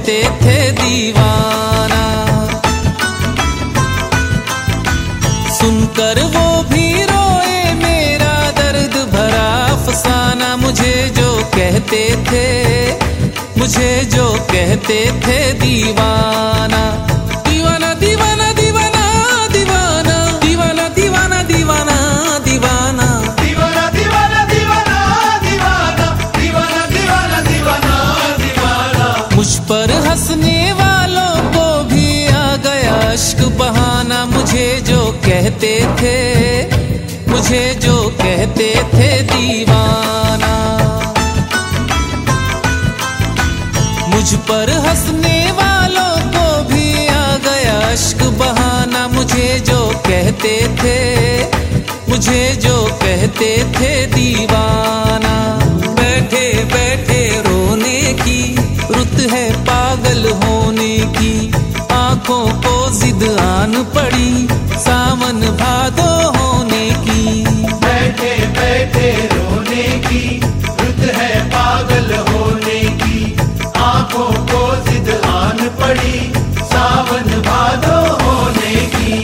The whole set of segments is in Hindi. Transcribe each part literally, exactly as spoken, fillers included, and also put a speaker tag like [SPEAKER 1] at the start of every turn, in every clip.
[SPEAKER 1] कहते थे दीवाना। सुनकर वो भी रोए मेरा दर्द भरा अफसाना। मुझे जो कहते थे, मुझे जो कहते थे दीवाना। दीवाना दीवाना दीवाना दीवाना दीवाना दीवाना दीवाना दीवाना
[SPEAKER 2] दीवाना दीवाना दीवाना दीवाना दीवाना दीवाना दीवाना दीवाना।
[SPEAKER 1] मुझ पर हंसने वालों को भी आ गया अश्क बहाना। मुझे जो कहते थे, मुझे जो कहते थे दीवाना। मुझ पर हंसने वालों को भी आ गया अश्क बहाना। मुझे जो कहते थे, मुझे जो कहते थे दीवाना। बैठे बैठे रोने की रुत है पागल होने की। आंखों को जिद आन पड़ी सावन भादो होने की।
[SPEAKER 2] बैठे बैठे रोने की रुत है पागल होने की। आंखों को जिद आन पड़ी सावन भादो होने की।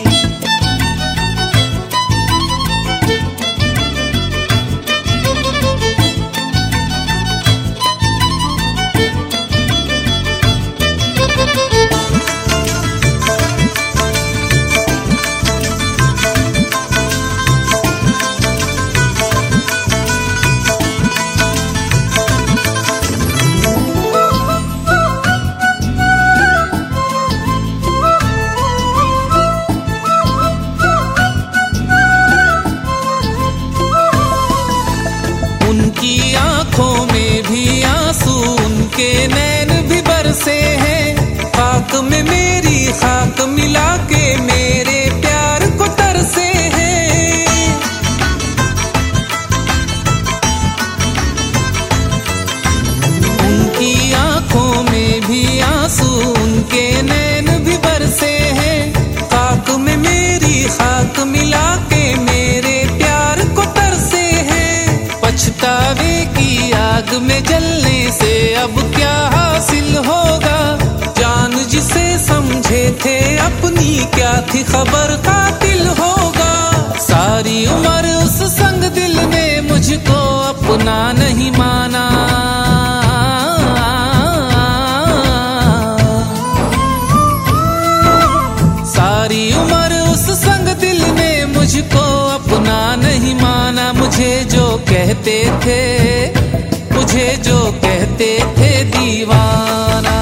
[SPEAKER 1] उनकी आंखों में भी आंसू, उनके नैन भी बरसे हैं। खाक में मेरी खाक मिला के मेरे प्यार को तरसे हैं। उनकी आंखों में भी आंसू, उनके नैन भी बरसे हैं। खाक में मेरी खाक मिला के मेरे प्यार को तरसे हैं। पछतावे की आग में जलने से अब क्या हासिल होगा। जान जिसे समझे थे अपनी क्या थी खबर कातिल होगा। सारी उम्र उस संग दिल ने मुझको अपना नहीं माना। सारी उम्र उस संग दिल ने मुझको अपना नहीं माना। मुझे जो कहते थे, मुझे जो कहते थे दीवाना।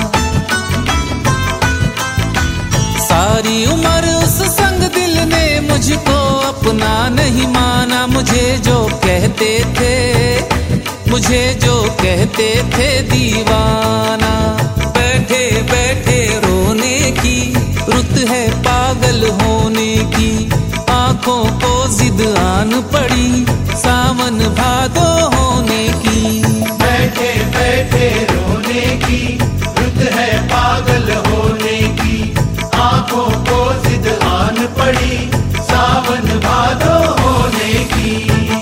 [SPEAKER 1] सारी उम्र उस संग दिल ने मुझको अपना नहीं माना। मुझे जो कहते थे, मुझे जो कहते थे दीवाना। बैठे बैठे रोने की रुत है पागल होने की। आंखों को जिद आन पड़ी सावन भादो होने की।
[SPEAKER 2] बैठे बैठे रोने की रुत है पागल होने की। आंखों को जिद आन पड़ी सावन भादो होने की।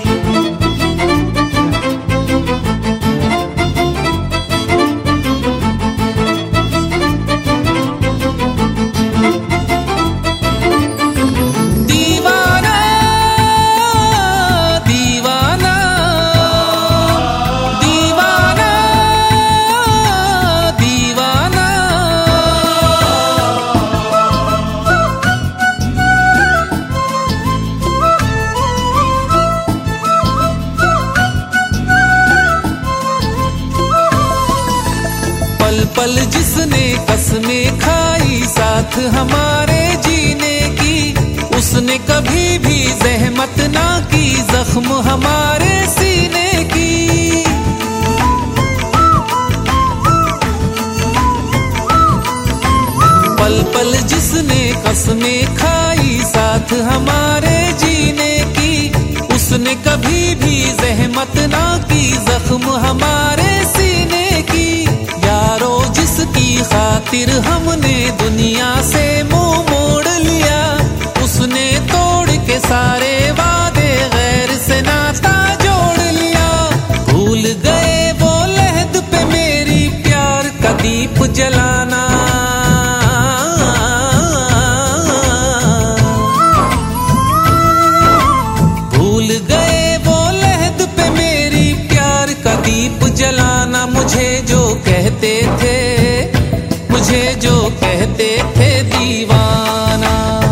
[SPEAKER 1] पल पल जिसने कसमें खाई साथ हमारे जीने की। उसने कभी भी जहमत ना की जख्म हमारे सीने की। पल पल जिसने कसमें खाई साथ हमारे जीने की। उसने कभी भी जहमत ना की जख्म हमारे सीने की। यारो जिसकी खातिर हमने दुनिया से मुंह मोड़ लिया। उसने तोड़ के सारे वादे गैर से नाता जोड़ लिया। भूल गए वो लहद पे मेरी प्यार का दीप दीप जलाना। भूल गए वो लहद पे मेरी प्यार का दीप जलाना। मुझे जो कहते थे, मुझे जो कहते थे दीवाना।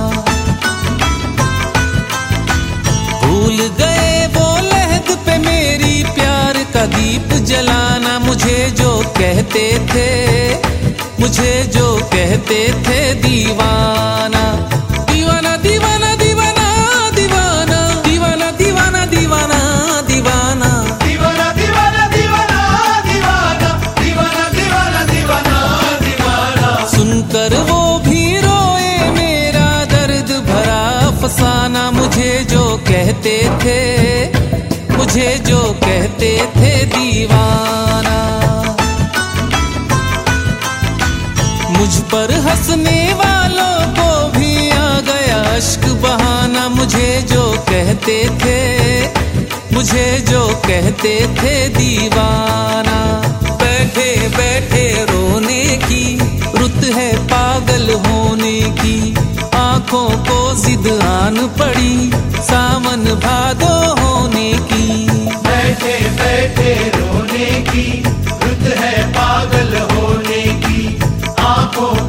[SPEAKER 1] भूल गए वो लहद पे मेरी प्यार का दीप जलाना। मुझे जो कहते थे, मुझे जो कहते थे दीवाना। दीवाना दीवाना दीवाना दीवाना दीवाना दीवाना दीवाना दीवाना
[SPEAKER 2] दीवाना दीवाना दीवाना दीवाना दीवाना दीवाना दीवाना दीवाना।
[SPEAKER 1] सुनकर वो भी रोए मेरा दर्द भरा अफसाना। मुझे जो कहते थे, मुझे जो कहते थे दीवाना। मुझ पर हंसने वालों को भी आ गया अश्क बहाना। मुझे जो कहते थे, मुझे जो कहते थे दीवाना। बैठे बैठे रोने की रुत है पागल होने की। आंखों को जिद आन पड़ी सावन भादो होने की।
[SPEAKER 2] बैठे बैठे रोने की रुत है पागल होने की। आंखों